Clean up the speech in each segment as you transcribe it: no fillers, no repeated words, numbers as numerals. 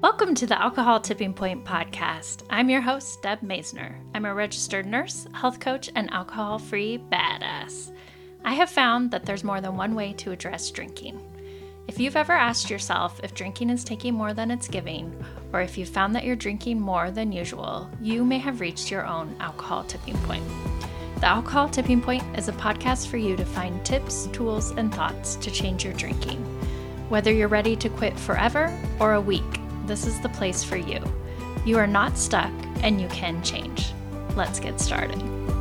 Welcome to the Alcohol Tipping Point podcast. I'm your host, Deb Maisner. I'm a registered nurse, health coach, and alcohol-free badass. I have found that there's more than one way to address drinking. If you've ever asked yourself if drinking is taking more than it's giving, or if you've found that you're drinking more than usual, you may have reached your own alcohol tipping point. The Alcohol Tipping Point is a podcast for you to find tips, tools, and thoughts to change your drinking. Whether you're ready to quit forever or a week, this is the place for you. You are not stuck and you can change. Let's get started.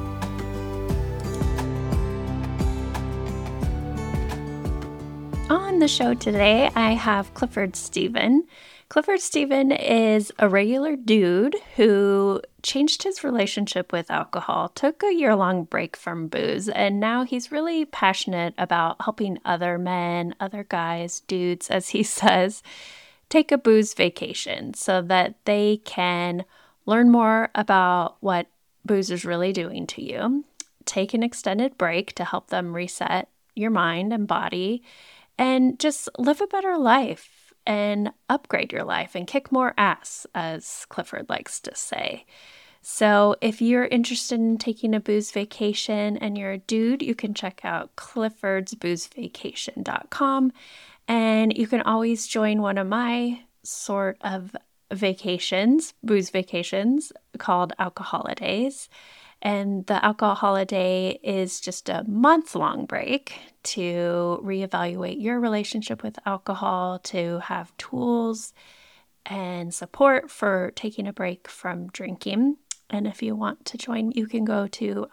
On the show today, I have Clifford Steven. Clifford Steven is a regular dude who changed his relationship with alcohol, took a year-long break from booze, and now he's really passionate about helping other men, other guys, dudes, as he says, take a booze vacation so that they can learn more about what booze is really doing to you, take an extended break to help them reset your mind and body, and just live a better life and upgrade your life and kick more ass, as Clifford likes to say. So if you're interested in taking a booze vacation and you're a dude, you can check out cliffordsboozevacation.com. And you can always join one of my sort of vacations, booze vacations, called Alcoholidays. And the Alcoholiday is just a month-long break to reevaluate your relationship with alcohol, to have tools and support for taking a break from drinking. And if you want to join, you can go to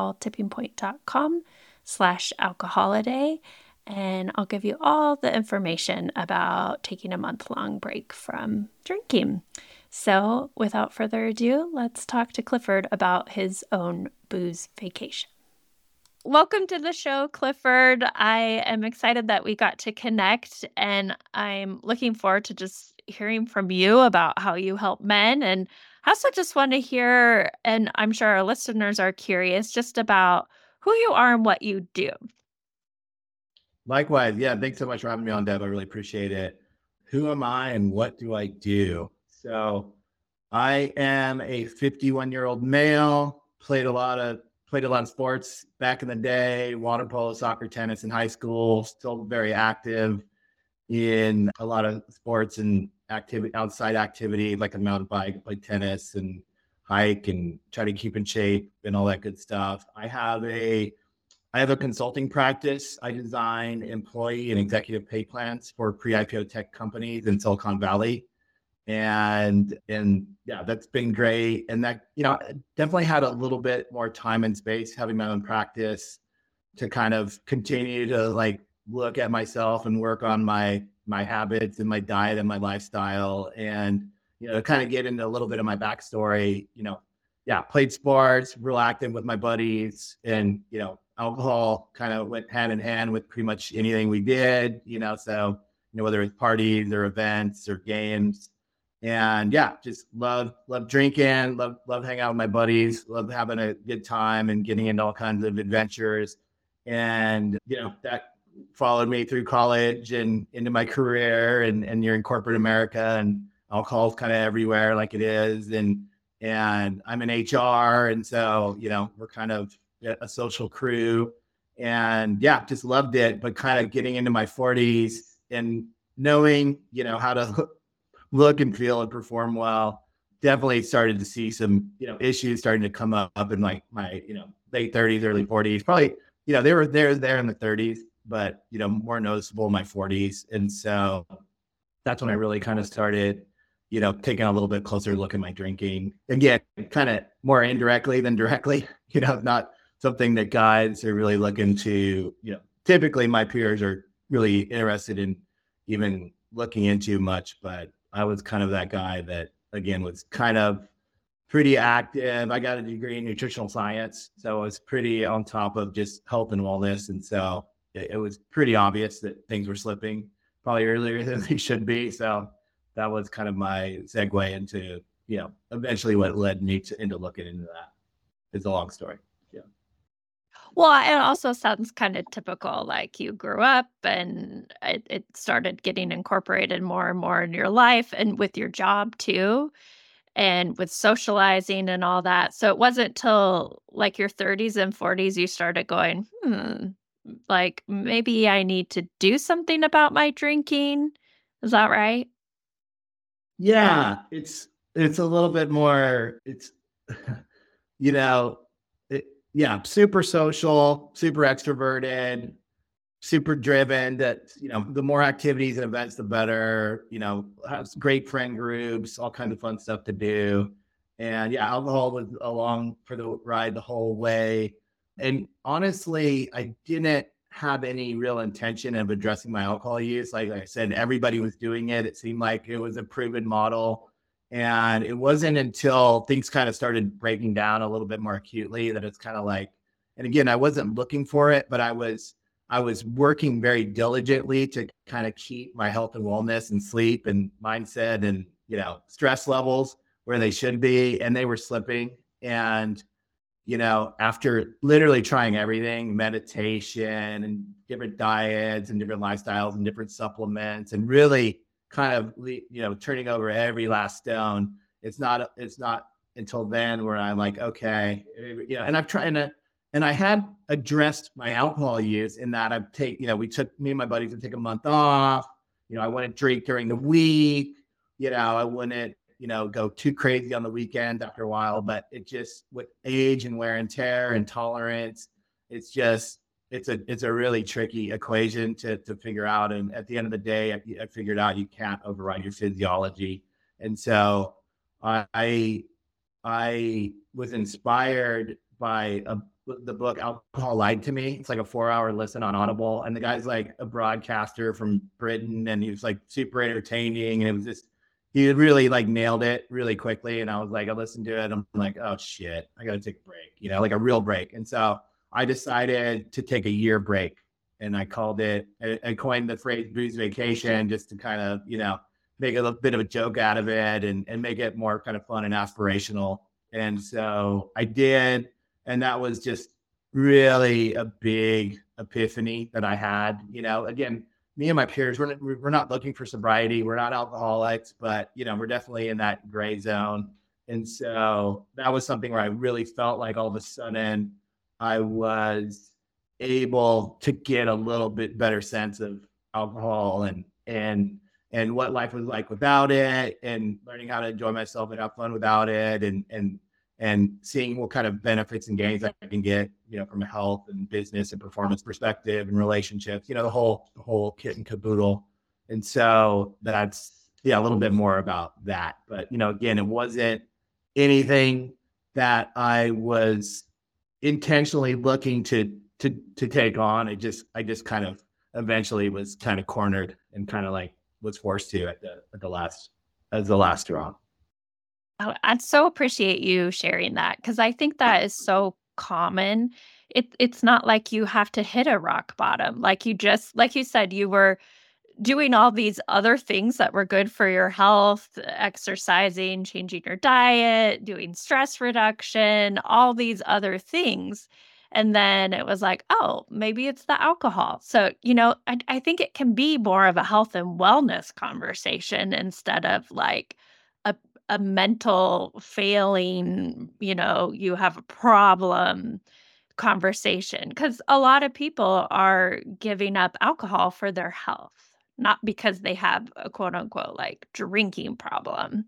alcoholtippingpoint.com/alcoholiday. And I'll give you all the information about taking a month-long break from drinking. So without further ado, let's talk to Clifford about his own booze vacation. Welcome to the show, Clifford. I am excited that we got to connect, and I'm looking forward to just hearing from you about how you help men. And I also just want to hear, and I'm sure our listeners are curious, just about who you are and what you do. Likewise. Yeah. Thanks so much for having me on, Deb. I really appreciate it. Who am I and what do I do? So I am a 51-year-old male, played a lot of sports back in the day, water polo, soccer, tennis in high school, still very active in a lot of sports and outside activity, like a mountain bike, play tennis and hike and try to keep in shape and all that good stuff. I have a consulting practice. I design employee and executive pay plans for pre-IPO tech companies in Silicon Valley. And yeah, that's been great. And that, definitely had a little bit more time and space having my own practice to kind of continue to look at myself and work on my habits and my diet and my lifestyle and, kind of get into a little bit of my backstory. Played sports, real active with my buddies, and, alcohol kind of went hand in hand with pretty much anything we did, so, whether it's parties or events or games. And yeah, just love drinking, love hanging out with my buddies, love having a good time and getting into all kinds of adventures. And, that followed me through college and into my career, and you're in corporate America and alcohol's kind of everywhere like it is. And I'm in HR. And so, we're kind of a social crew, and yeah, just loved it. But kind of getting into my 40s and knowing, how to look and feel and perform well, definitely started to see some, issues starting to come up in my, late 30s, early 40s. Probably, they were there in the 30s, but, more noticeable in my 40s. And so that's when I really kind of started, taking a little bit closer look at my drinking. Again, kind of more indirectly than directly, not something that guys are really looking to, typically my peers are really interested in even looking into much, but I was kind of that guy that, again, was kind of pretty active. I got a degree in nutritional science, so I was pretty on top of just health and wellness. And so it was pretty obvious that things were slipping probably earlier than they should be. So that was kind of my segue into, eventually what led me into looking into that. It's a long story. Yeah. Well, it also sounds kind of typical, like you grew up and it started getting incorporated more and more in your life and with your job too, and with socializing and all that. So it wasn't till like your 30s and 40s you started going, like maybe I need to do something about my drinking. Is that right? Yeah, it's a little bit more. It's you know, it, yeah, super social, super extroverted, super driven. That the more activities and events, the better. Has great friend groups, all kinds of fun stuff to do, and yeah, alcohol was along for the ride the whole way. And honestly, I didn't have any real intention of addressing my alcohol use. Like I said, everybody was doing it. It seemed like it was a proven model. And it wasn't until things kind of started breaking down a little bit more acutely that it's kind of like, and again, I wasn't looking for it, but I was working very diligently to kind of keep my health and wellness and sleep and mindset and stress levels where they should be, and they were slipping. And after literally trying everything, meditation and different diets and different lifestyles and different supplements, and really kind of, turning over every last stone, it's not until then where I'm like, okay, and I've tried to, and I had addressed my alcohol use in that me and my buddies would take a month off. I wouldn't drink during the week. I wouldn't go too crazy on the weekend after a while, but it just, with age and wear and tear and tolerance, it's just, it's a really tricky equation to figure out. And at the end of the day, I figured out you can't override your physiology. And so I, I was inspired by the book Alcohol Lied to Me. It's like a 4-hour listen on Audible. And the guy's like a broadcaster from Britain, and he was like super entertaining. And it was just, he really like nailed it really quickly. And I was like, I listened to it. I'm like, oh shit, I got to take a break, like a real break. And so I decided to take a year break, and I called it, I coined the phrase booze vacation, just to kind of, make a bit of a joke out of it, and make it more kind of fun and aspirational. And so I did. And that was just really a big epiphany that I had. Again, me and my peers, we're not looking for sobriety. We're not alcoholics, but we're definitely in that gray zone. And so that was something where I really felt like all of a sudden I was able to get a little bit better sense of alcohol, and what life was like without it, and learning how to enjoy myself and have fun without it, and seeing what kind of benefits and gains I can get, from a health and business and performance perspective and relationships, the whole kit and caboodle. And so that's, yeah, a little bit more about that. But, again, it wasn't anything that I was intentionally looking to take on. I just kind of eventually was kind of cornered and kind of like was forced to at the last, as the last straw. Oh, I'd so appreciate you sharing that because I think that is so common. It's not like you have to hit a rock bottom. Like you said, you were doing all these other things that were good for your health, exercising, changing your diet, doing stress reduction, all these other things. And then it was like, oh, maybe it's the alcohol. So, I think it can be more of a health and wellness conversation instead of like a, a mental failing, you have a problem conversation. Because a lot of people are giving up alcohol for their health, not because they have a quote unquote like drinking problem.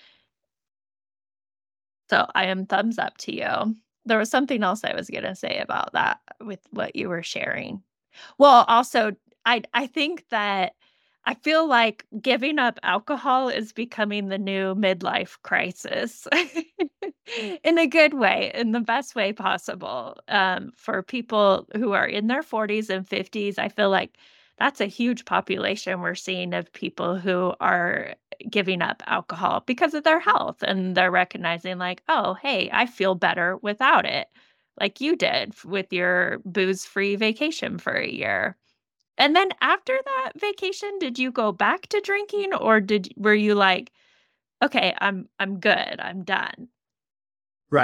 So I am thumbs up to you. There was something else I was going to say about that with what you were sharing. Well, also, I think that I feel like giving up alcohol is becoming the new midlife crisis in a good way, in the best way possible. For people who are in their 40s and 50s, I feel like that's a huge population we're seeing of people who are giving up alcohol because of their health. And they're recognizing, like, oh, hey, I feel better without it, like you did with your booze free vacation for a year. And then after that vacation, did you go back to drinking or were you like, "Okay, I'm good. I'm done." Right.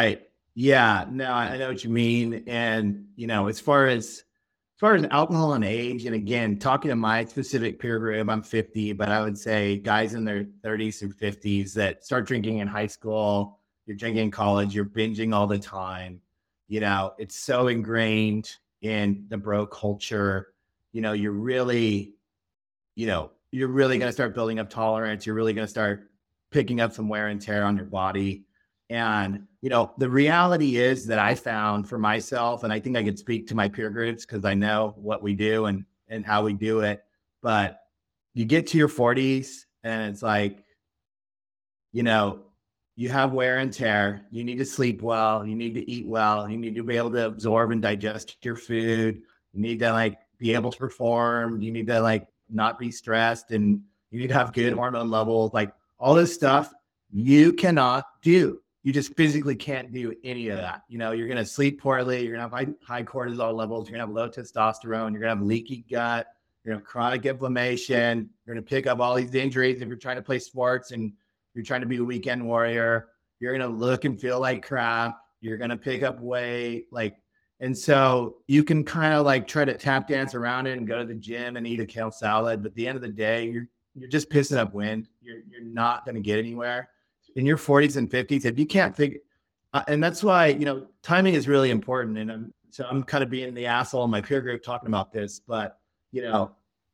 Yeah, no, I know what you mean. And, as far as alcohol and age, and again, talking to my specific peer group, I'm 50, but I would say guys in their 30s or 50s that start drinking in high school, you're drinking in college, you're binging all the time. It's so ingrained in the bro culture. You're really, you're really going to start building up tolerance. You're really going to start picking up some wear and tear on your body. And, the reality is that I found for myself, and I think I could speak to my peer groups because I know what we do and how we do it. But you get to your 40s and it's like, you know, you have wear and tear. You need to sleep well. You need to eat well. You need to be able to absorb and digest your food. You need to like be able to perform. You need to like not be stressed, and you need to have good hormone levels. Like all this stuff you cannot do. You just physically can't do any of that. You're going to sleep poorly. You're going to have high cortisol levels. You're going to have low testosterone. You're going to have leaky gut. You're going to have chronic inflammation. You're going to pick up all these injuries if you're trying to play sports and you're trying to be a weekend warrior. You're going to look and feel like crap. You're going to pick up weight. And so you can kind of like try to tap dance around it and go to the gym and eat a kale salad. But at the end of the day, you're just pissing up wind. You're not going to get anywhere in your 40s and 50s if you can't figure. And that's why, timing is really important. And I'm kind of being the asshole in my peer group talking about this, but you know,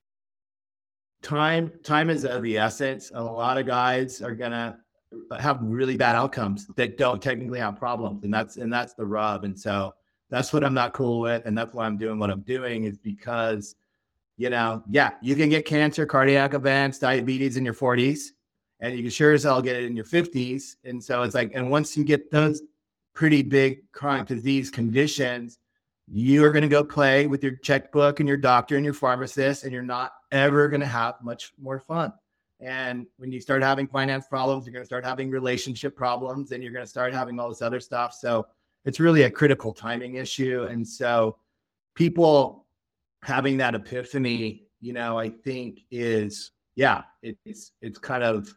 time is of the essence. A lot of guys are gonna have really bad outcomes that don't technically have problems, and that's the rub. And so that's what I'm not cool with, and that's why I'm doing what I'm doing is because yeah, you can get cancer, cardiac events, diabetes in your 40s, and you can sure as hell get it in your 50s. And so it's like, and once you get those pretty big chronic disease conditions, you are going to go play with your checkbook and your doctor and your pharmacist, and you're not ever going to have much more fun. And when you start having finance problems, you're going to start having relationship problems, and you're going to start having all this other stuff. So it's really a critical timing issue. And so people having that epiphany, I think is, yeah, it's kind of,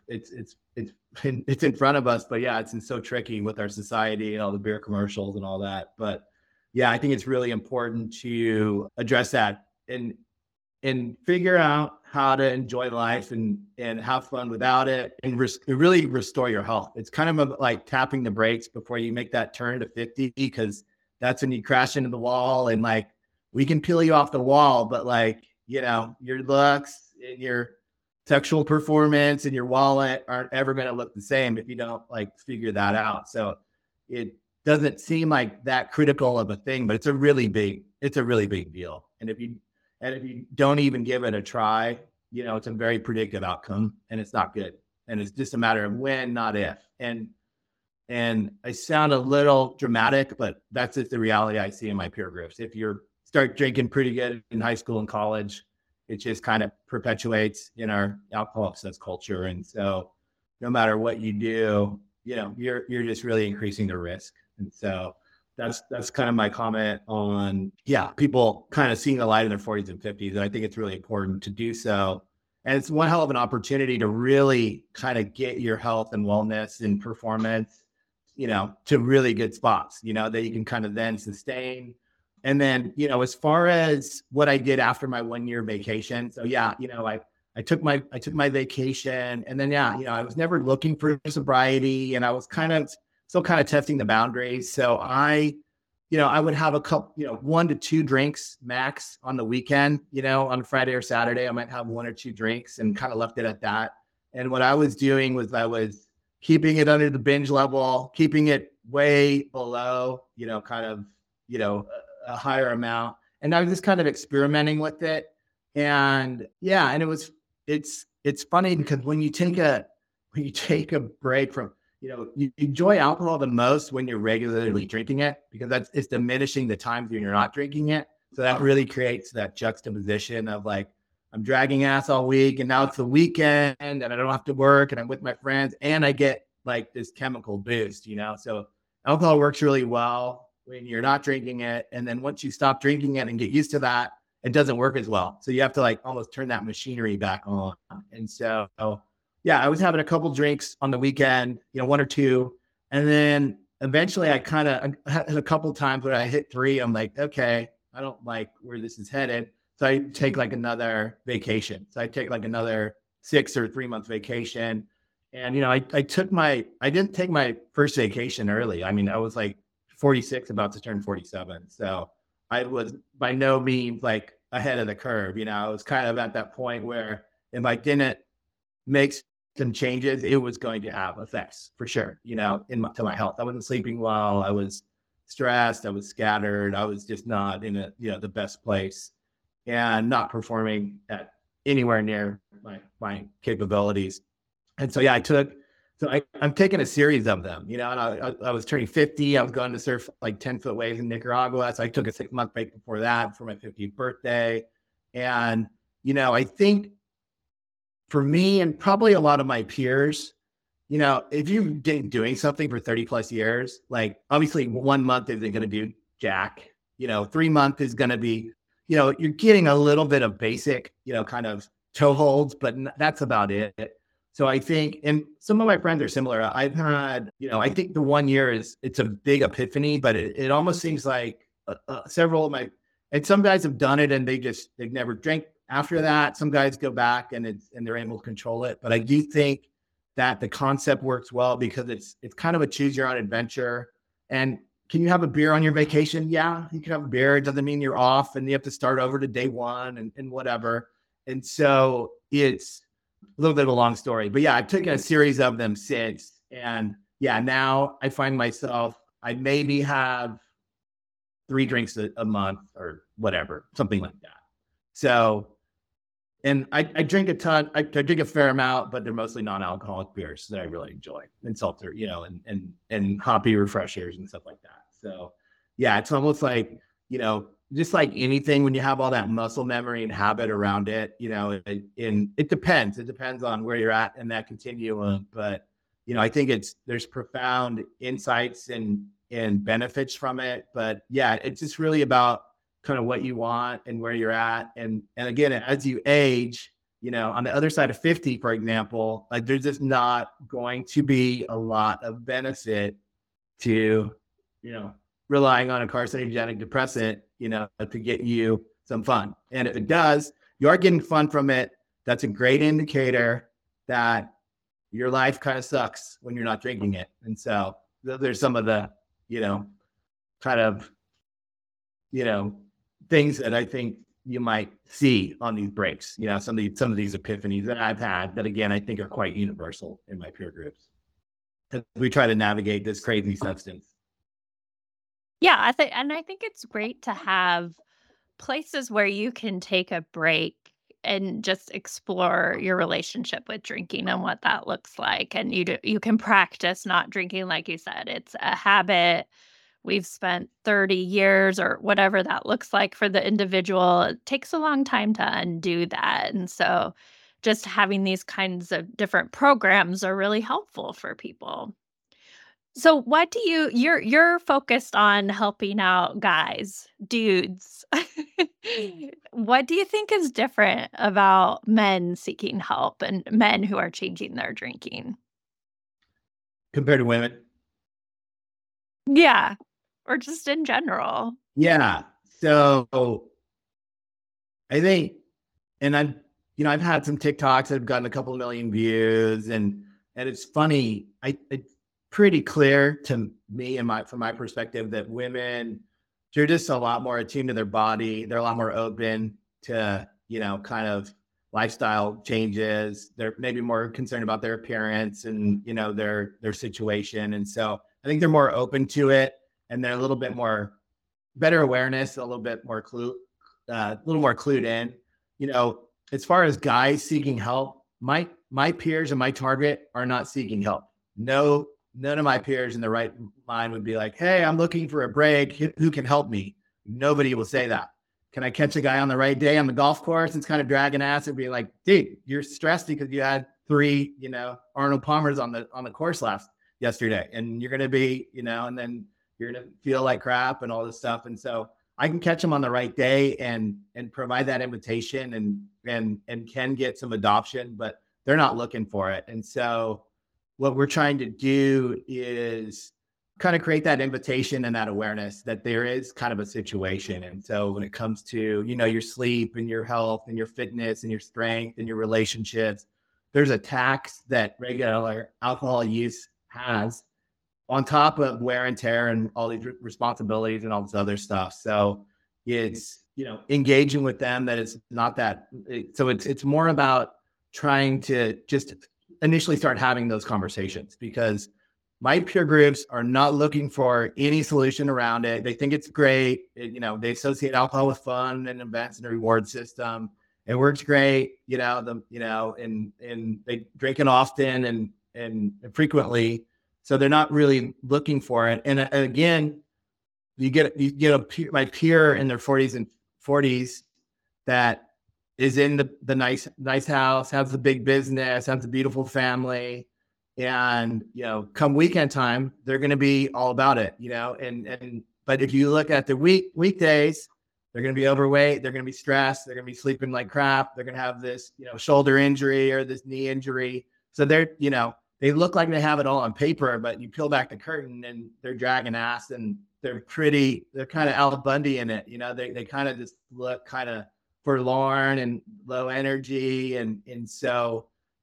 it's in front of us, but yeah, it's so tricky with our society and all the beer commercials and all that. But yeah, I think it's really important to address that and figure out how to enjoy life and have fun without it, and really restore your health. It's kind of like tapping the brakes before you make that turn to 50, because that's when you crash into the wall, and like we can peel you off the wall, but like, your looks and your sexual performance and your wallet aren't ever going to look the same if you don't like figure that out. So it doesn't seem like that critical of a thing, but it's a really big deal. And if you don't even give it a try, it's a very predictive outcome, and it's not good. And it's just a matter of when, not if. And I sound a little dramatic, but that's just the reality I see in my peer groups. If you start drinking pretty good in high school and college, it just kind of perpetuates in our alcohol obsessed culture. And so no matter what you do, you're just really increasing the risk. And so that's kind of my comment on, yeah, people kind of seeing the light in their 40s and 50s. And I think it's really important to do so. And it's one hell of an opportunity to really kind of get your health and wellness and performance, to really good spots, that you can kind of then sustain. And then, as far as what I did after my 1 year vacation. So yeah, I took my vacation, and then, yeah, I was never looking for sobriety, and I was still kind of testing the boundaries. So I would have a couple, 1 to 2 drinks max on the weekend, on Friday or Saturday, I might have 1 or 2 drinks and kind of left it at that. And what I was doing was I was keeping it under the binge level, keeping it way below, kind of, a higher amount. And I was just kind of experimenting with it. And yeah, and it's funny because when you take a break from, you enjoy alcohol the most when you're regularly drinking it, because it's diminishing the times when you're not drinking it. So that really creates that juxtaposition of like, I'm dragging ass all week, and now it's the weekend and I don't have to work, and I'm with my friends, and I get like this chemical boost, So alcohol works really well when you're not drinking it. And then once you stop drinking it and get used to that, it doesn't work as well. So you have to like almost turn that machinery back on. And so, yeah, I was having a couple drinks on the weekend, 1 or 2. And then eventually I kind of had a couple times where I hit 3. I'm like, okay, I don't like where this is headed. So I take like another vacation. So I take like another 6 or 3 month vacation. And, I didn't take my first vacation early. I mean, I was like 46, about to turn 47. So I was by no means like ahead of the curve. I was kind of at that point where if I didn't make some changes, it was going to have effects for sure, to my health. I wasn't sleeping well. I was stressed. I was scattered. I was just not in the best place and not performing at anywhere near my capabilities. And so, yeah, I'm taking a series of them, and I was turning 50. I was going to surf like 10-foot waves in Nicaragua. So I took a 6-month break before that for my 50th birthday. And, I think for me and probably a lot of my peers, if you've been doing something for 30 plus years, like obviously 1 month isn't going to do jack, 3 month is going to be, you're getting a little bit of basic, kind of toe holds, but that's about it. So I think, and some of my friends are similar. I've had, I think the 1 year it's a big epiphany, but it almost seems like several of and some guys have done it and they've never drank after that. Some guys go back and they're able to control it. But I do think that the concept works well because it's kind of a choose your own adventure. And can you have a beer on your vacation? Yeah, you can have a beer. It doesn't mean you're off and you have to start over to day one and whatever. And so it's a little bit of a long story, but yeah, I've taken a series of them since. And yeah, now I find myself, I maybe have 3 drinks a month or whatever, something like that. So, and I drink a ton, I drink a fair amount, but they're mostly non-alcoholic beers that I really enjoy, and seltzer, and hoppy refreshers and stuff like that. So yeah, it's almost like, just like anything, when you have all that muscle memory and habit around it, it depends. It depends on where you're at in that continuum. But, I think there's profound insights and benefits from it. But yeah, it's just really about kind of what you want and where you're at. And again, as you age, on the other side of 50, for example, like there's just not going to be a lot of benefit to, relying on a carcinogenic depressant, to get you some fun. And if it does, you are getting fun from it. That's a great indicator that your life kind of sucks when you're not drinking it. And so there's some of the, kind of, things that I think you might see on these breaks, some of these epiphanies that I've had that, again, I think are quite universal in my peer groups as we try to navigate this crazy substance. Yeah, I think it's great to have places where you can take a break and just explore your relationship with drinking and what that looks like. And you can practice not drinking, like you said. It's a habit. We've spent 30 years or whatever that looks like for the individual. It takes a long time to undo that. And so just having these kinds of different programs are really helpful for people. So what do you're focused on helping out guys, dudes. What do you think is different about men seeking help and men who are changing their drinking? Compared to women? Yeah, or just in general. Yeah. So I think, and I've had some TikToks that have gotten a couple of million views, and it's funny. It's pretty clear to me from my perspective that women, they're just a lot more attuned to their body. They're a lot more open to, kind of lifestyle changes. They're maybe more concerned about their appearance and, their situation. And so I think they're more open to it, and they're a little bit more better awareness, a little bit more clued in. As far as guys seeking help, my peers and my target are not seeking help. No, none of my peers in the right mind would be like, hey, I'm looking for a break. Who can help me? Nobody will say that. Can I catch a guy on the right day on the golf course? It's kind of dragging ass and be like, dude, you're stressed because you had 3, Arnold Palmers on the course yesterday. And you're going to be, and then you're going to feel like crap and all this stuff. And so I can catch them on the right day and provide that invitation and can get some adoption, but they're not looking for it. And so what we're trying to do is kind of create that invitation and that awareness that there is kind of a situation. And so when it comes to, your sleep and your health and your fitness and your strength and your relationships, there's a tax that regular alcohol use has on top of wear and tear and all these responsibilities and all this other stuff. So it's, engaging with them that it's not that. So it's more about trying to just initially start having those conversations, because my peer groups are not looking for any solution around it. They think it's great. They associate alcohol with fun and events and a reward system. It works great, and they drink it often and frequently. So they're not really looking for it. And again, you get my peer in their 40s that is in the nice house, has the big business, has a beautiful family. And, come weekend time, they're going to be all about it, but if you look at the weekdays, they're going to be overweight. They're going to be stressed. They're going to be sleeping like crap. They're going to have this, shoulder injury or this knee injury. So they're, they look like they have it all on paper, but you peel back the curtain and they're dragging ass and they're kind of Al Bundy in it. They kind of just look kind of forlorn and low energy. And so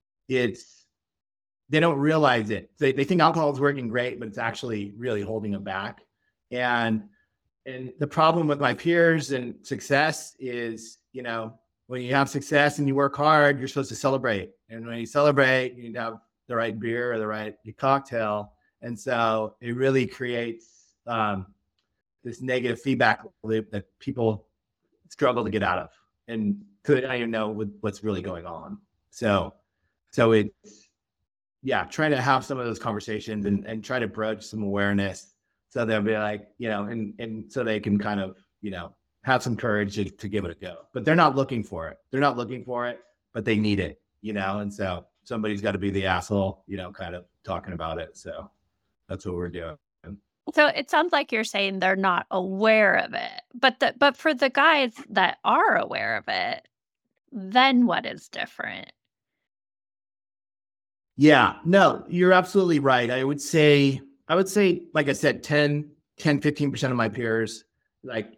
they don't realize it. They think alcohol is working great, but it's actually really holding them back. And the problem with my peers and success is, when you have success and you work hard, you're supposed to celebrate. And when you celebrate, you need to have the right beer or the right cocktail. And so it really creates this negative feedback loop that people struggle to get out of. And they don't even know what's really going on. So it's, trying to have some of those conversations and try to broach some awareness. So they'll be like, and so they can kind of, have some courage to give it a go. But they're not looking for it. They're not looking for it, but they need it, and so somebody's got to be the asshole, kind of talking about it. So that's what we're doing. So it sounds like you're saying they're not aware of it, but for the guys that are aware of it, then what is different? Yeah, no, you're absolutely right. I would say, like I said, 15% of my peers, like,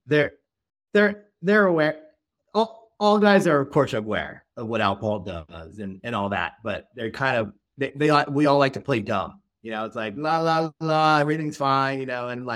they're aware. All guys are, of course, aware of what alcohol does and all that, but they're kind of, we all like to play dumb. It's like, la, la, la, everything's fine,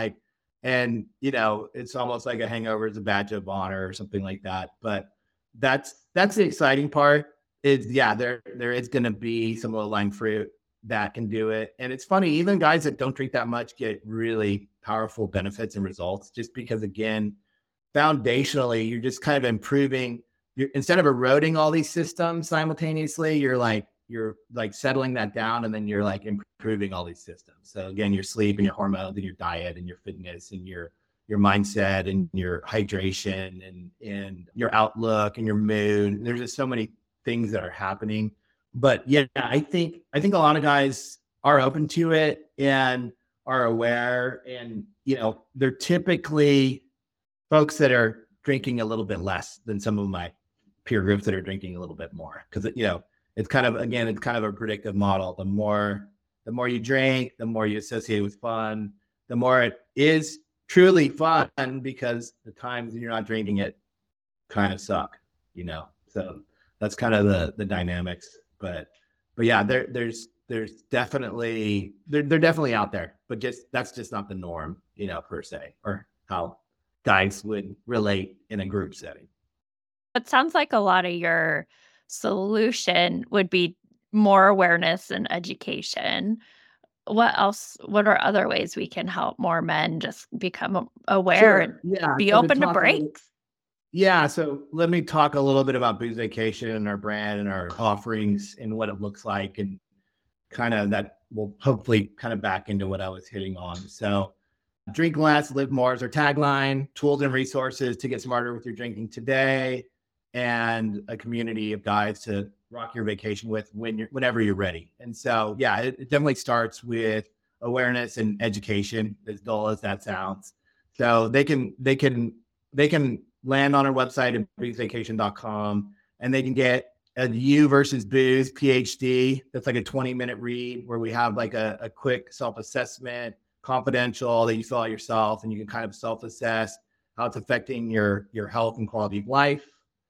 and it's almost like a hangover is a badge of honor or something like that. But that's the exciting part is, there is going to be some low-lying fruit that can do it. And it's funny, even guys that don't drink that much get really powerful benefits and results, just because, again, foundationally, you're just kind of improving. Instead of eroding all these systems simultaneously, you're like settling that down, and then you're like improving all these systems. So again, your sleep and your hormones and your diet and your fitness and your mindset and your hydration and your outlook and your mood. There's just so many things that are happening. But I think a lot of guys are open to it and are aware, and they're typically folks that are drinking a little bit less than some of my peer groups that are drinking a little bit more, because it's kind of a predictive model. The more you drink, the more you associate with fun, the more it is truly fun, because the times you're not drinking it kind of suck, so that's kind of the dynamics. But yeah, there's definitely, they're definitely out there, but that's just not the norm, per se, or how guys would relate in a group setting. It sounds like a lot of your solution would be more awareness and education. What else? What are other ways we can help more men just become aware and be open to breaks? So let me talk a little bit about Booze Vacation and our brand and our offerings and what it looks like, and kind of that will hopefully kind of back into what I was hitting on. So drink less, live more is our tagline, tools and resources to get smarter with your drinking today, and a community of guys to rock your vacation with whenever you're ready. And so, it definitely starts with awareness and education, as dull as that sounds. So they can land on our website at boozevacation.com, and they can get a You versus Booze PhD. That's like a 20-minute read where we have like a quick self-assessment, confidential, that you fill out yourself, and you can kind of self-assess how it's affecting your health and quality of life.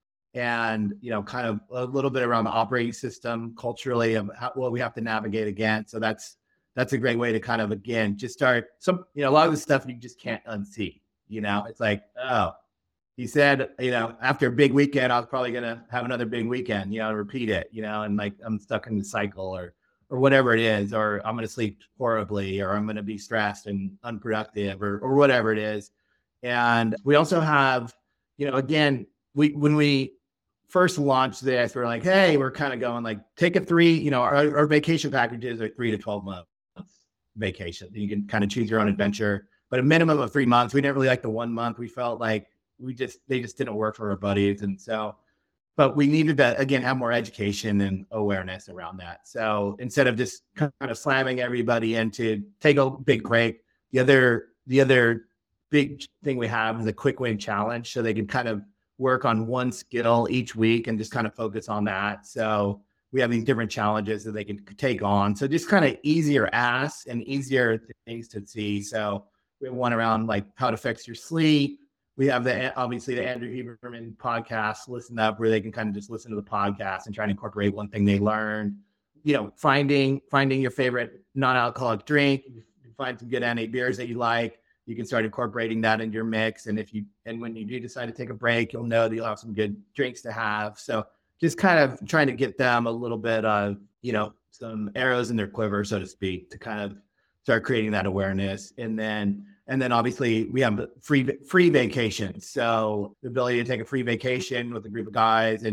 And, kind of a little bit around the operating system culturally of what we have to navigate against. So that's a great way to kind of, again, just start a lot of the stuff you just can't unsee. It's like, oh, he said, after a big weekend, I was probably going to have another big weekend, and repeat it, and like I'm stuck in the cycle or whatever it is, or I'm going to sleep horribly, or I'm going to be stressed and unproductive or whatever it is. And we also have, again, when we first launched this, we're like, hey, we're kind of going like, take a 3, our vacation packages are 3 to 12 months vacation. You can kind of choose your own adventure, but a minimum of 3 months. We didn't really like the 1 month. We felt like they just didn't work for our buddies. And so, but we needed to, again, have more education and awareness around that. So instead of just kind of slamming everybody into take a big break, the other big thing we have is a quick win challenge. So they can kind of work on one skill each week and just kind of focus on that. So we have these different challenges that they can take on. So just kind of easier asks and easier things to see. So we have one around like how it affects your sleep. We have obviously the Andrew Huberman podcast, Listen Up, where they can kind of just listen to the podcast and try to incorporate one thing they learned. Finding your favorite non-alcoholic drink. You find some good NA beers that you like. You can start incorporating that into your mix. And when you do decide to take a break, you'll know that you'll have some good drinks to have. So just kind of trying to get them a little bit of, some arrows in their quiver, so to speak, to kind of start creating that awareness. And then obviously we have free vacations. So the ability to take a free vacation with a group of guys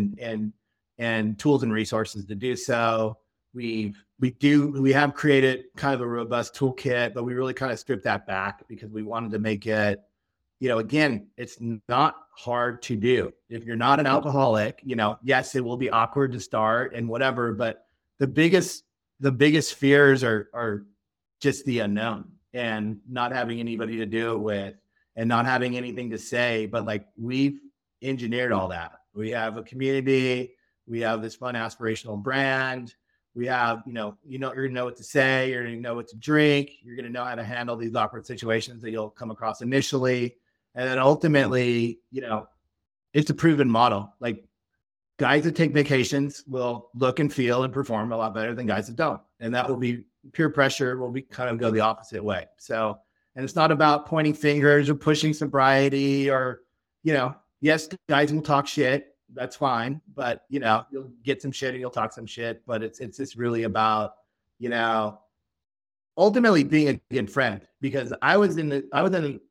and tools and resources to do so. We have created kind of a robust toolkit, but we really kind of stripped that back because we wanted to make it, again, it's not hard to do. If you're not an alcoholic, yes, it will be awkward to start and whatever, but the biggest fears are just the unknown and not having anybody to do it with and not having anything to say. But like we've engineered all that. We have a community, we have this fun aspirational brand. We have, you're going to know what to say, you're going to know what to drink, you're going to know how to handle these awkward situations that you'll come across initially. And then ultimately, it's a proven model. Like guys that take vacations will look and feel and perform a lot better than guys that don't. And that will be peer pressure will be kind of go the opposite way. So, and it's not about pointing fingers or pushing sobriety or, yes, guys will talk shit. That's fine. But, you'll get some shit and you'll talk some shit, but it's just really about, ultimately being a good friend, because I was in a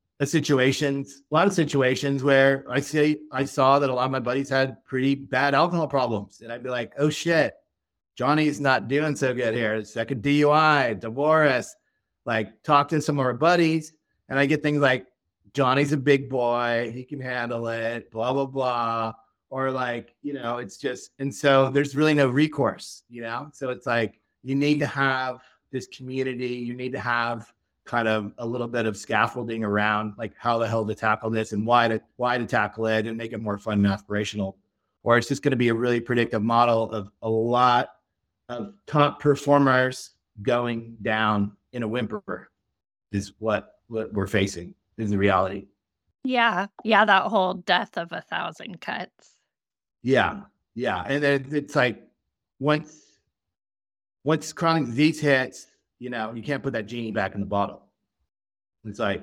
lot of situations where I saw that a lot of my buddies had pretty bad alcohol problems. And I'd be like, oh shit, Johnny's not doing so good here. Second DUI, divorce, like talk to some of our buddies. And I get things like, Johnny's a big boy, he can handle it, blah, blah, blah. Or like, it's just, and so there's really no recourse, So it's like, you need to have this community, you need to have kind of a little bit of scaffolding around like how the hell to tackle this and why to tackle it and make it more fun and aspirational. Or it's just going to be a really predictive model of a lot of top performers going down in a whimper is what we're facing, is the reality. Yeah. That whole death of 1,000 cuts. Yeah. And then it's like once chronic disease hits, you can't put that genie back in the bottle. It's like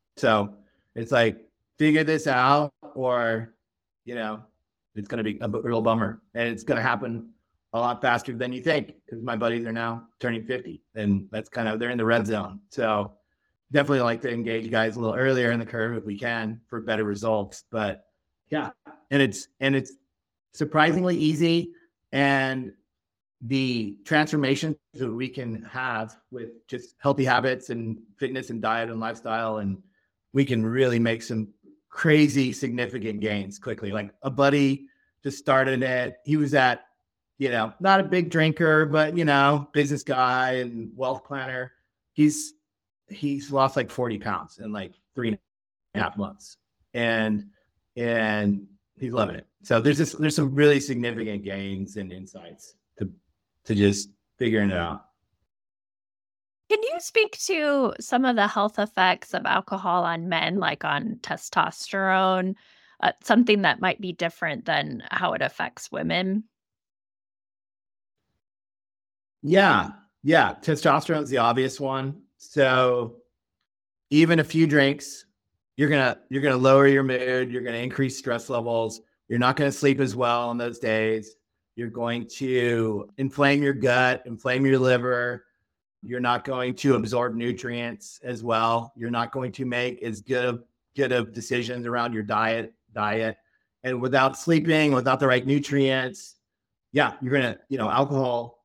figure this out or, it's going to be a real bummer, and it's going to happen a lot faster than you think, because my buddies are now turning 50 and that's they're in the red zone. So definitely like to engage guys a little earlier in the curve if we can for better results. But yeah, and it's surprisingly easy, and the transformation that we can have with just healthy habits and fitness and diet and lifestyle, and we can really make some crazy significant gains quickly. Like a buddy just started it. He was at, not a big drinker, but, business guy and wealth planner. He's lost like 40 pounds in like 3.5 months, and he's loving it. So there's some really significant gains and insights to just figuring it out. Can you speak to some of the health effects of alcohol on men, like on testosterone? Something that might be different than how it affects women? Yeah. Yeah. Testosterone is the obvious one. So even a few drinks, you're gonna lower your mood, you're gonna increase stress levels, you're not gonna sleep as well on those days. You're going to inflame your gut, inflame your liver. You're not going to absorb nutrients as well. You're not going to make as good of decisions around your diet. And without sleeping, without the right nutrients, yeah, you're gonna, alcohol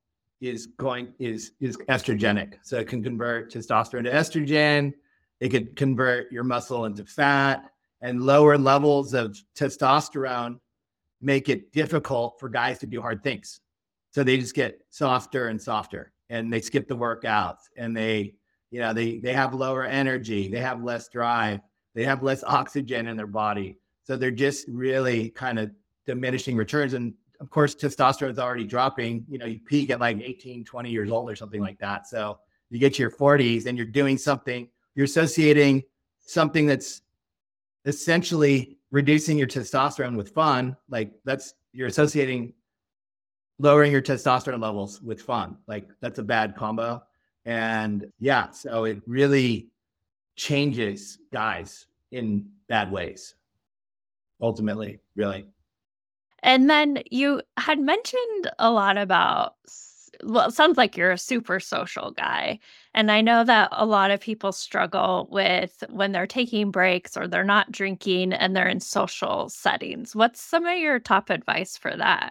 is estrogenic. So it can convert testosterone to estrogen. It could convert your muscle into fat, and lower levels of testosterone make it difficult for guys to do hard things. So they just get softer and softer, and they skip the workouts, and they have lower energy, they have less drive, they have less oxygen in their body. So they're just really kind of diminishing returns. And of course, testosterone is already dropping. You peak at like 18, 20 years old or something like that. So you get to your 40s and you're doing something, you're associating something that's essentially reducing your testosterone with fun. Like you're associating lowering your testosterone levels with fun. Like that's a bad combo. And yeah, so it really changes guys in bad ways, ultimately, really. And then you had mentioned a lot about well, it sounds like you're a super social guy. And I know that a lot of people struggle with when they're taking breaks or they're not drinking and they're in social settings. What's some of your top advice for that?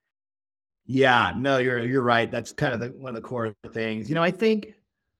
Yeah, no, you're right. That's kind of one of the core things. I think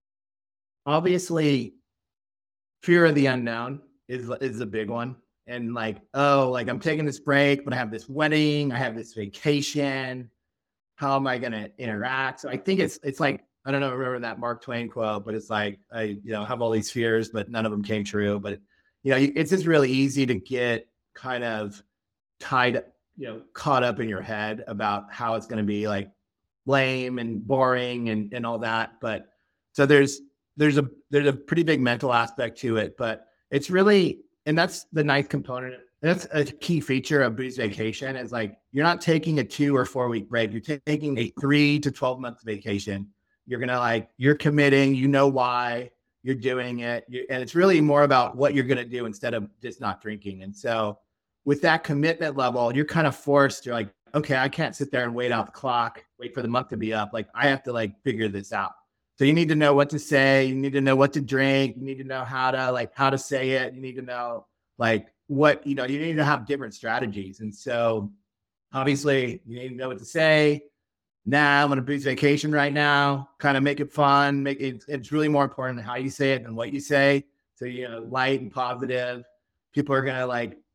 obviously fear of the unknown is a big one. And like, oh, like I'm taking this break, but I have this wedding, I have this vacation. How am I going to interact? So I think it's like, I don't know, remember that Mark Twain quote, but it's like I have all these fears, but none of them came true. But it's just really easy to get kind of tied, caught up in your head about how it's going to be like lame and boring and all that. But so there's a pretty big mental aspect to it, but it's really, and that's the ninth component. That's a key feature of Booze Vacation is like, you're not taking a 2 or 4 week break. You're taking a 3 to 12 month vacation. You're committing, why you're doing it. And it's really more about what you're going to do instead of just not drinking. And so with that commitment level, you're kind of forced. You're like, okay, I can't sit there and wait out the clock, wait for the month to be up. Like I have to like figure this out. So you need to know what to say. You need to know what to drink. You need to know how to say it. You need to know like what, you need to have different strategies. And so obviously you need to know what to say. Nah, I'm on a Booze Vacation right now. Kind of make it fun. It's really more important how you say it than what you say. So, light and positive. People are going to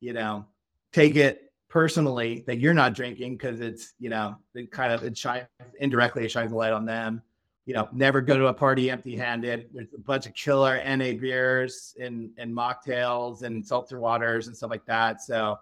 take it personally that you're not drinking because it's, it shines indirectly, it shines a light on them. Never go to a party empty-handed. There's a bunch of killer NA beers and mocktails and seltzer waters and stuff like that. So,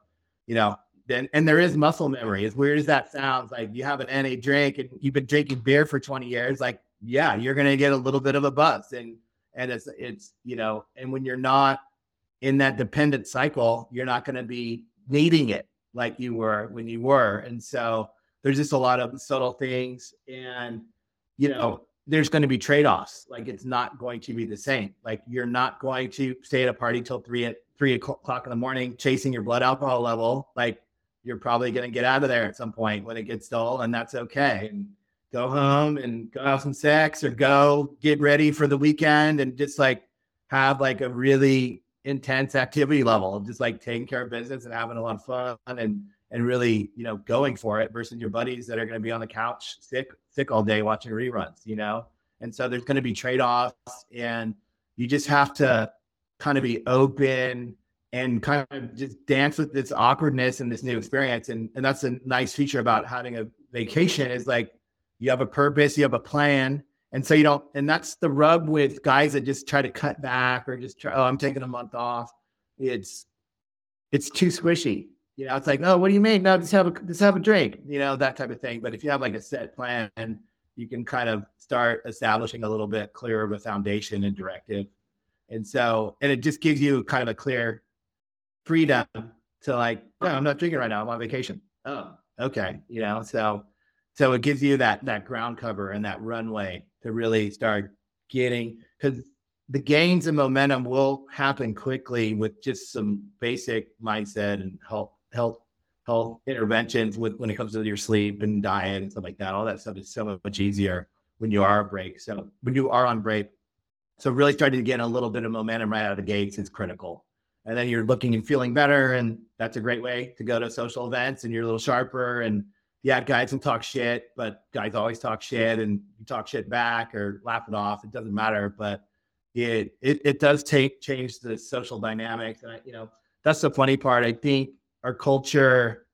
and there is muscle memory. As weird as that sounds, like you have an NA drink and you've been drinking beer for 20 years, like, yeah, you're going to get a little bit of a buzz. And it's, and when you're not in that dependent cycle, you're not going to be needing it like you were when you were. And so there's just a lot of subtle things. And, there's going to be trade-offs. Like it's not going to be the same. Like you're not going to stay at a party till 3 o'clock in the morning, chasing your blood alcohol level. Like you're probably going to get out of there at some point when it gets dull, and that's okay. And go home and go have some sex or go get ready for the weekend and just like have like a really intense activity level of just like taking care of business and having a lot of fun and really, going for it versus your buddies that are going to be on the couch sick all day watching reruns, And so there's going to be trade-offs, and you just have to kind of be open and kind of just dance with this awkwardness and this new experience. And that's a nice feature about having a vacation is like, you have a purpose, you have a plan. And so and that's the rub with guys that just try to cut back or just try, oh, I'm taking a month off. It's too squishy. It's like, oh, what do you mean? No, just have a drink, that type of thing. But if you have like a set plan, you can kind of start establishing a little bit clearer of a foundation and directive. And it just gives you kind of a clear freedom to like, no, I'm not drinking right now. I'm on vacation. Oh, okay. So it gives you that ground cover and that runway to really start getting, because the gains and momentum will happen quickly with just some basic mindset and health interventions when it comes to your sleep and diet and stuff like that. All that stuff is so much easier when you are on break. So really starting to get a little bit of momentum right out of the gates is critical. And then you're looking and feeling better. And that's a great way to go to social events, and you're a little sharper. And yeah, guys can talk shit, but guys always talk shit, and you talk shit back or laugh it off. It doesn't matter, but it does change the social dynamics. And that's the funny part. I think our culture,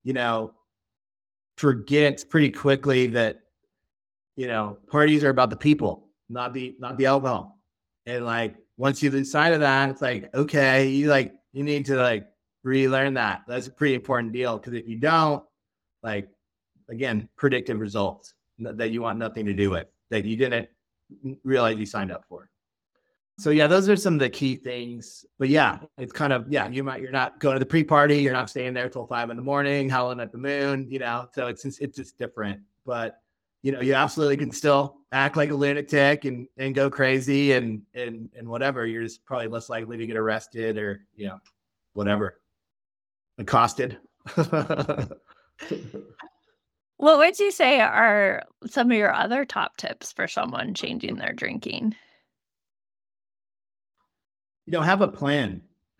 forgets pretty quickly that, parties are about the people, not the alcohol. And like, once you decide that, it's like, okay, you need to relearn that. That's a pretty important deal. Cause if you don't, again, predictive results that you want nothing to do with, that you didn't realize you signed up for. So yeah, those are some of the key things. But yeah, it's kind of, you're not going to the pre-party, you're not staying there till 5 a.m, howling at the moon, so it's just different. But you absolutely can still act like a lunatic and go crazy and whatever. You're just probably less likely to get arrested or, whatever, accosted. What would you say are some of your other top tips for someone changing their drinking? Have a plan,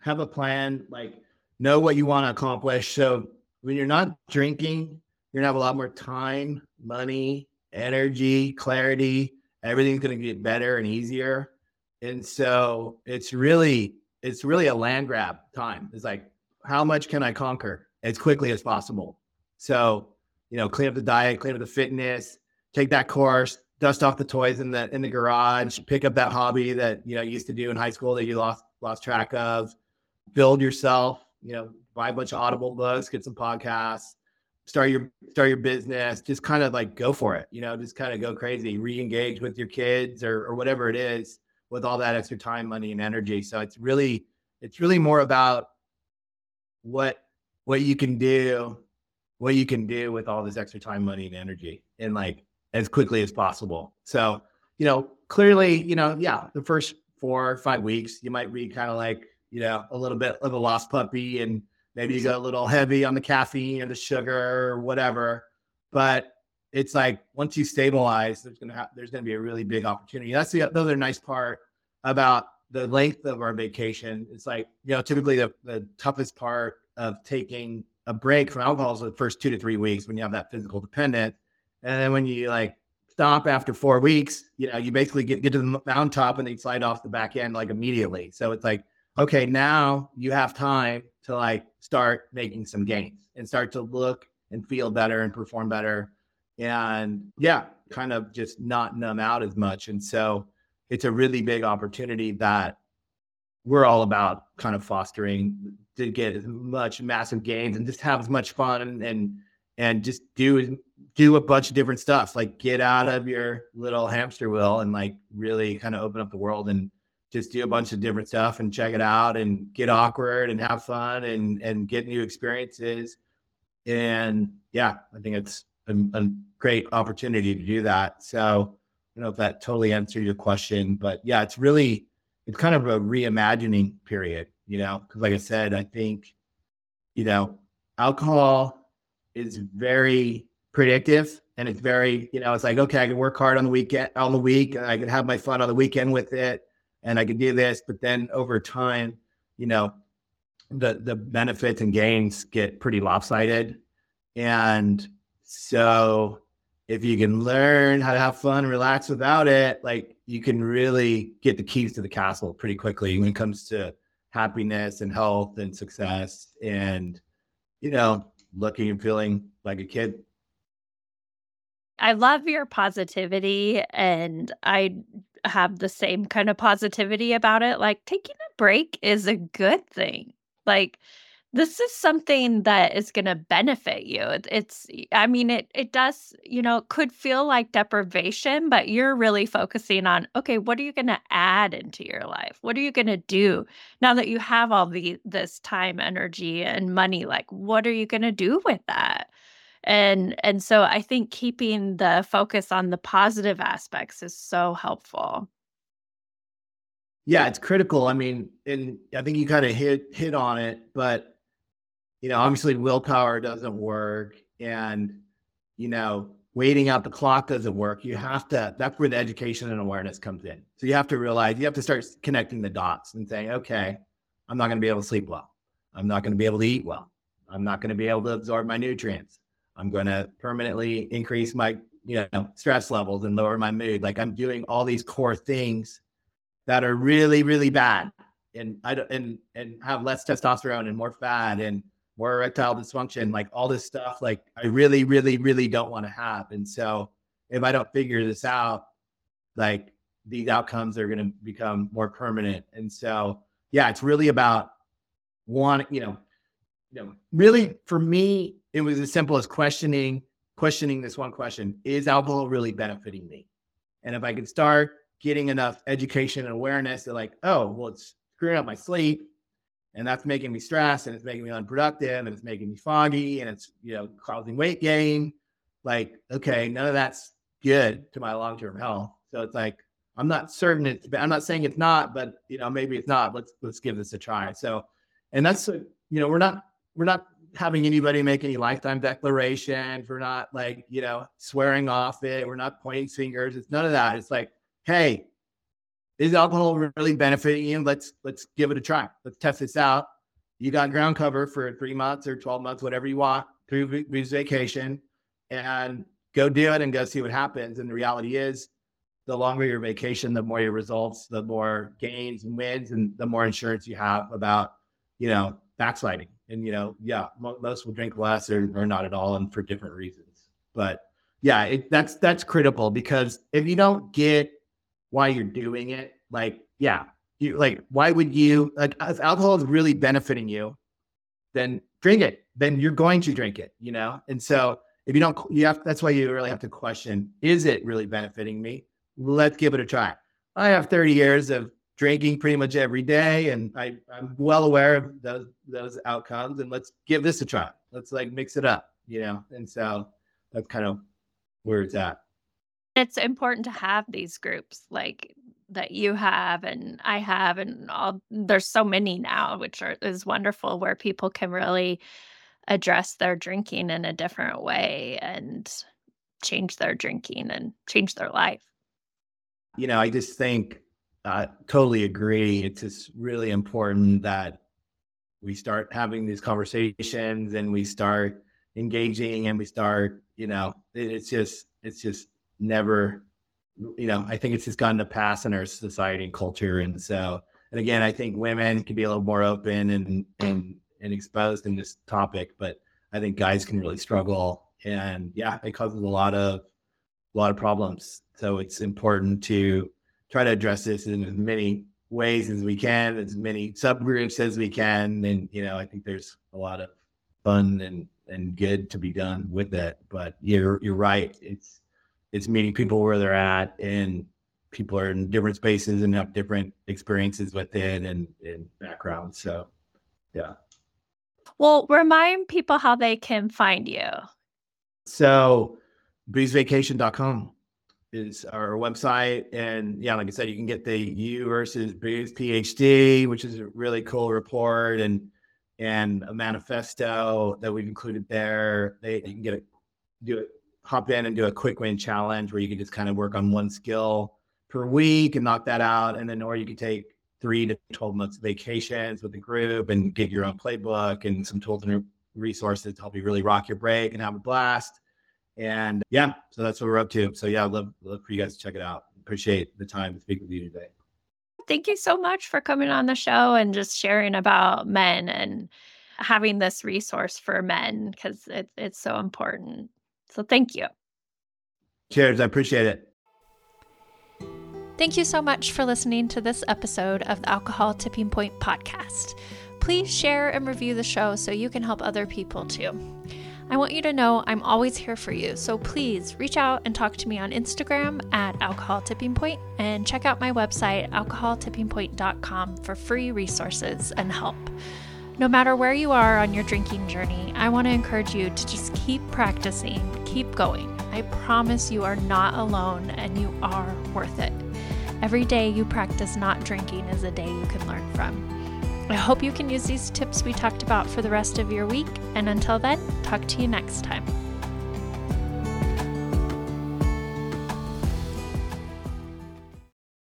know what you want to accomplish. So when you're not drinking, you're going to have a lot more time, money, energy, clarity. Everything's going to get better and easier. And so it's really a land grab time. It's like, how much can I conquer as quickly as possible? So, clean up the diet, clean up the fitness, take that course, dust off the toys in the garage, pick up that hobby that, you used to do in high school that you lost track of, build yourself, buy a bunch of Audible books, get some podcasts, start your business, just kind of go for it, just kind of go crazy, re-engage with your kids or whatever it is with all that extra time, money, and energy. So it's really more about what you can do with all this extra time, money, and energy, and as quickly as possible. So, clearly, the first 4 or 5 weeks, you might be kind of a little bit of a lost puppy, and maybe you go a little heavy on the caffeine or the sugar or whatever. But it's once you stabilize, there's going to be a really big opportunity. That's the other nice part about the length of our vacation. It's typically the toughest part of taking a break from alcohol is the first 2 to 3 weeks when you have that physical dependence. And then when you stop after 4 weeks, you basically get to the mountaintop and then you slide off the back end immediately. So it's okay, now you have time to start making some gains and start to look and feel better and perform better. And kind of just not numb out as much. And so it's a really big opportunity that we're all about kind of fostering to get as much massive gains and just have as much fun and just do a bunch of different stuff, get out of your little hamster wheel and really kind of open up the world and just do a bunch of different stuff and check it out and get awkward and have fun and get new experiences. And I think it's a great opportunity to do that. So I don't know if that totally answered your question, but it's kind of a reimagining period, because like I said, I think, alcohol is very predictive and it's very, it's okay, I can work hard on the week, and I can have my fun on the weekend with it and I can do this. But then over time, the benefits and gains get pretty lopsided. And so if you can learn how to have fun and relax without it, you can really get the keys to the castle pretty quickly when it comes to happiness and health and success and, looking and feeling like a kid. I love your positivity, and I have the same kind of positivity about it. Taking a break is a good thing. This is something that is going to benefit you. I mean, it does, it could feel like deprivation, but you're really focusing on, okay, what are you going to add into your life? What are you going to do now that you have all this time, energy, and money? Like, what are you going to do with that? And so I think keeping the focus on the positive aspects is so helpful. Yeah, it's critical. I mean, and I think you kind of hit on it, but obviously willpower doesn't work, and waiting out the clock doesn't work. That's where the education and awareness comes in. So you have to realize, you have to start connecting the dots and saying, okay, I'm not going to be able to sleep well. I'm not going to be able to eat well. I'm not going to be able to absorb my nutrients. I'm going to permanently increase my, stress levels and lower my mood. Like, I'm doing all these core things that are really, really bad, and and have less testosterone and more fat and more erectile dysfunction, like all this stuff, like I really, really, really don't want to have. And so if I don't figure this out, like these outcomes are going to become more permanent. And so, yeah, it's really about really for me, it was as simple as questioning this one question: is alcohol really benefiting me? And if I could start getting enough education and awareness that, like, oh, well, it's screwing up my sleep, and that's making me stressed, and it's making me unproductive, and it's making me foggy, and it's, causing weight gain. Like, okay, none of that's good to my long-term health. So it's like, I'm not certain I'm not saying it's not, but maybe it's not. Let's give this a try. So, and that's, we're not having anybody make any lifetime declarations. We're not like, swearing off it. We're not pointing fingers. It's none of that. It's like, hey, is alcohol really benefiting you? Let's give it a try. Let's test this out. You got ground cover for 3 months or 12 months, whatever you want, through Booze Vacation, and go do it and go see what happens. And the reality is, the longer your vacation, the more your results, the more gains and wins, and the more insurance you have about, backsliding. And, most will drink less or not at all, and for different reasons. But yeah, that's critical, because if you don't get why you're doing it, like, yeah, why would you, like, if alcohol is really benefiting you, then drink it. Then you're going to drink it, And so if you don't, that's why you really have to question, is it really benefiting me? Let's give it a try. I have 30 years of drinking pretty much every day, and I'm well aware of those outcomes, and let's give this a try. Let's mix it up, And so that's kind of where it's at. It's important to have these groups like that you have and I have, and there's so many now, which is wonderful, where people can really address their drinking in a different way and change their drinking and change their life. I just think, totally agree. It's just really important that we start having these conversations, and we start engaging, and we start, it's just never, I think it's just gotten to pass in our society and culture. And so, and again, I think women can be a little more open and exposed in this topic, but I think guys can really struggle, and yeah, it causes a lot of problems. So it's important to try to address this in as many ways as we can, as many subgroups as we can. And, I think there's a lot of fun and good to be done with that. But you're right. It's meeting people where they're at, and people are in different spaces and have different experiences with it and backgrounds. So, yeah. Well, remind people how they can find you. So boozevacation.com is our website. And yeah, like I said, you can get the You versus Booze PhD, which is a really cool report, and a manifesto that we've included there. You can hop in and do a quick win challenge, where you can just kind of work on one skill per week and knock that out. And then, or you can take 3 to 12 months vacations with the group and get your own playbook and some tools and resources to help you really rock your break and have a blast. And yeah, so that's what we're up to. So yeah, I'd love for you guys to check it out. Appreciate the time to speak with you today. Thank you so much for coming on the show and just sharing about men and having this resource for men, because it's so important. So thank you. Cheers. I appreciate it. Thank you so much for listening to this episode of the Alcohol Tipping Point podcast. Please share and review the show so you can help other people too. I want you to know I'm always here for you, so please reach out and talk to me on Instagram at Alcohol Tipping Point, and check out my website, alcoholtippingpoint.com, for free resources and help. No matter where you are on your drinking journey, I want to encourage you to just keep practicing, keep going. I promise you are not alone and you are worth it. Every day you practice not drinking is a day you can learn from. I hope you can use these tips we talked about for the rest of your week, and until then, talk to you next time.